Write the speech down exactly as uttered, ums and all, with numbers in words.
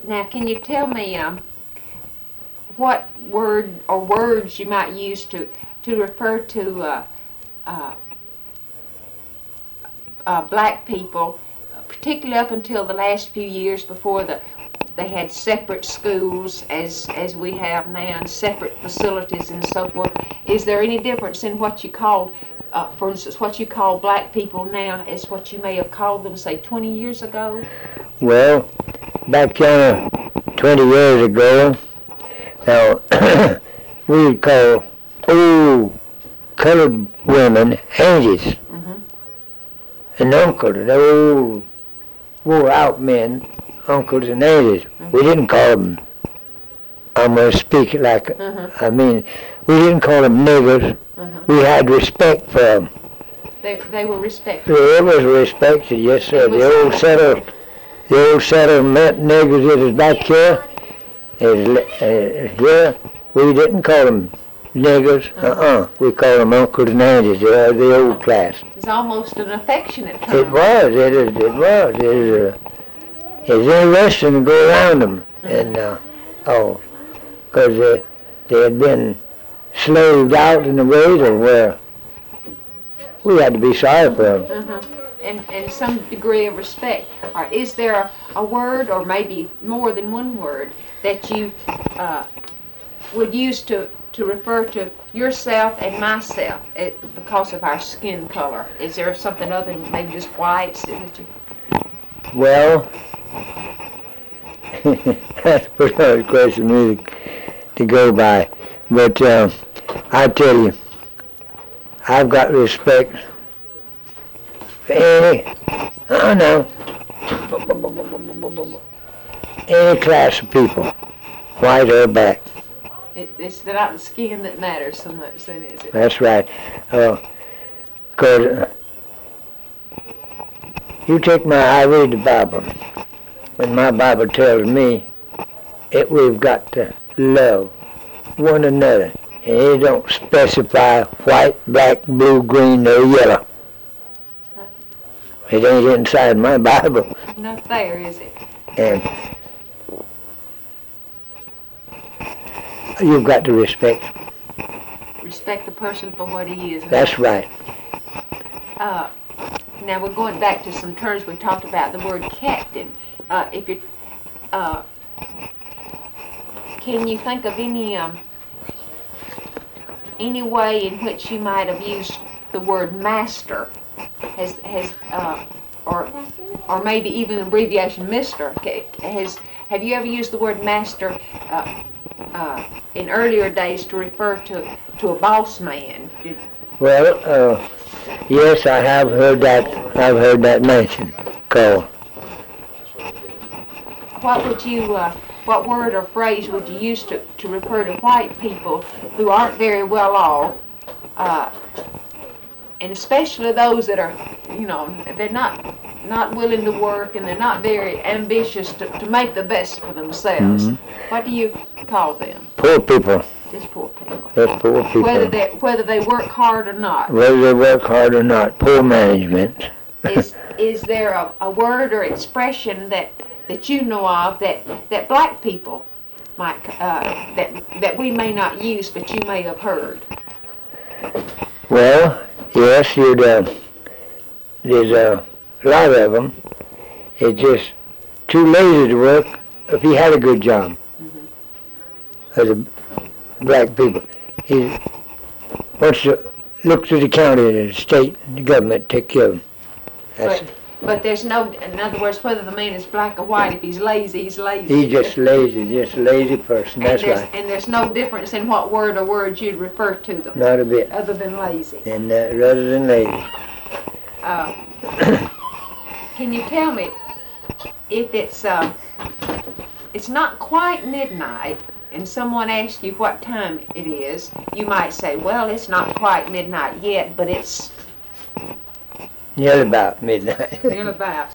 Now, can you tell me um, what word or words you might use to to refer to uh, uh, uh, black people, particularly up until the last few years before the they had separate schools as as we have now, and separate facilities and so forth. Is there any difference in what you call, uh, for instance, what you call black people now as what you may have called them, say, twenty years ago? Well, back uh, twenty years ago, now we would call old colored women aunties Mm-hmm. and uncles, the old wore out men, uncles and aunties. Mm-hmm. We didn't call them, I'm going to speak it like, Mm-hmm. I mean, we didn't call them niggers. Mm-hmm. We had respect for them. They they were respected. It was respected, yes sir. It was- The old settle, the old settlement niggers that is back here, is, uh, here, we didn't call them niggers, uh-uh. We called them uncles and aunties, they are the old class. It's almost an affectionate term. It was, it is, it was, it is, uh, it's interesting to go around them, and, uh, oh, because they, they had been slaved out in a way to where we had to be sorry for them. Uh-huh. And, and some degree of respect. All right, is there a, a word, or maybe more than one word, that you uh, would use to, to refer to yourself and myself it, because of our skin color? Is there something other than maybe just whites that you... Well, that's a pretty hard question for me to, to go by. But uh, I tell you, I've got respect for any, I don't know, any class of people, white or black. It, it's not the skin that matters so much then, is it? That's right. Because uh, you take my, I read the Bible, and my Bible tells me that we've got to love one another. And it don't specify white, black, blue, green, or yellow. It ain't inside my Bible. Not there, is it? And you've got to respect. Respect the person for what he is. That's right. Uh, now we're going back to some terms we talked about. The word captain. Uh, if you, uh, can you think of any um, any way in which you might have used the word master? Has has uh, or or maybe even the abbreviation Mister Has have you ever used the word master uh, uh, in earlier days to refer to to a boss man? Did, Well, uh, yes, I have heard that. I've heard that mentioned. Called. What would you, uh, what word or phrase would you use to, to refer to white people who aren't very well off, uh, and especially those that are, you know, they're not not willing to work and they're not very ambitious to, to make the best for themselves? Mm-hmm. What do you call them? Poor people. Just poor people. That's poor people. Whether they whether they work hard or not. Whether they work hard or not. Poor management. is is there a, a word or expression that that you know of that that black people might uh, that that we may not use but you may have heard? Well, yes, you'd. Uh, there's a lot of them. It's just too lazy to work if he had a good job. Mm-hmm. As a black people, he wants to look to the county, the state, the government take care of him. That's But but there's no, in other words, whether the man is black or white, if he's lazy, he's lazy. He's just lazy, just a lazy person, and that's there's, right. And there's no difference in what word or words you'd refer to them, Not a bit. other than lazy. And uh, rather than lazy. Uh, can you tell me if it's uh, it's not quite midnight and someone asks you what time it is, you might say, well, it's not quite midnight yet, but it's Nearly about midnight. near about.